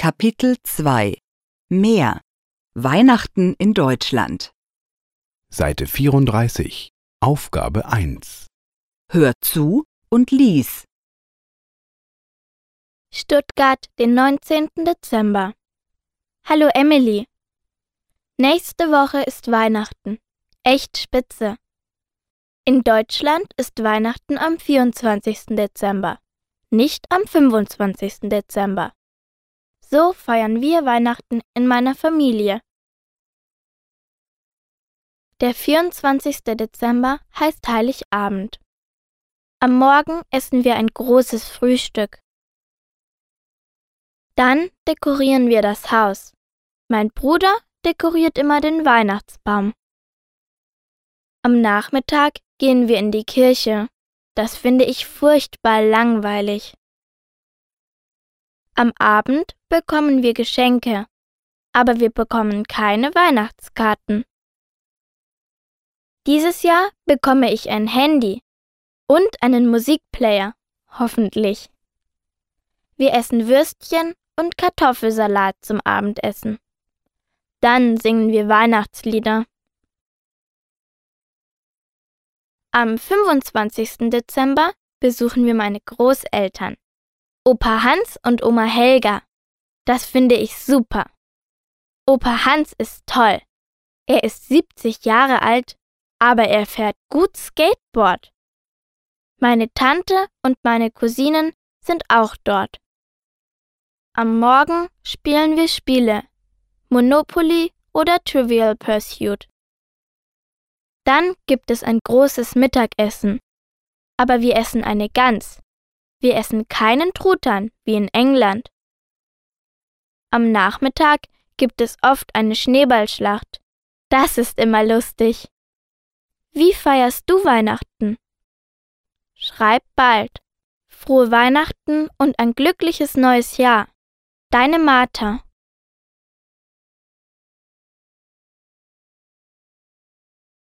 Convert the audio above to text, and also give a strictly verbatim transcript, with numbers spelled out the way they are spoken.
Kapitel zwei Mehr Weihnachten in Deutschland. Seite vierunddreißig, Aufgabe eins. Hör zu und lies. Stuttgart, den neunzehnten Dezember. Hallo Emily. Nächste Woche ist Weihnachten. Echt spitze. In Deutschland ist Weihnachten am vierundzwanzigsten Dezember, nicht am fünfundzwanzigsten Dezember. So feiern wir Weihnachten in meiner Familie. Der vierundzwanzigste Dezember heißt Heiligabend. Am Morgen essen wir ein großes Frühstück. Dann dekorieren wir das Haus. Mein Bruder dekoriert immer den Weihnachtsbaum. Am Nachmittag gehen wir in die Kirche. Das finde ich furchtbar langweilig. Am Abend bekommen wir Geschenke, aber wir bekommen keine Weihnachtskarten. Dieses Jahr bekomme ich ein Handy und einen Musikplayer, hoffentlich. Wir essen Würstchen und Kartoffelsalat zum Abendessen. Dann singen wir Weihnachtslieder. Am fünfundzwanzigsten Dezember besuchen wir meine Großeltern, Opa Hans und Oma Helga. Das finde ich super. Opa Hans ist toll. Er ist siebzig Jahre alt, aber er fährt gut Skateboard. Meine Tante und meine Cousinen sind auch dort. Am Morgen spielen wir Spiele, Monopoly oder Trivial Pursuit. Dann gibt es ein großes Mittagessen, aber wir essen eine Gans. Wir essen keinen Truthahn wie in England. Am Nachmittag gibt es oft eine Schneeballschlacht. Das ist immer lustig. Wie feierst du Weihnachten? Schreib bald. Frohe Weihnachten und ein glückliches neues Jahr. Deine Martha.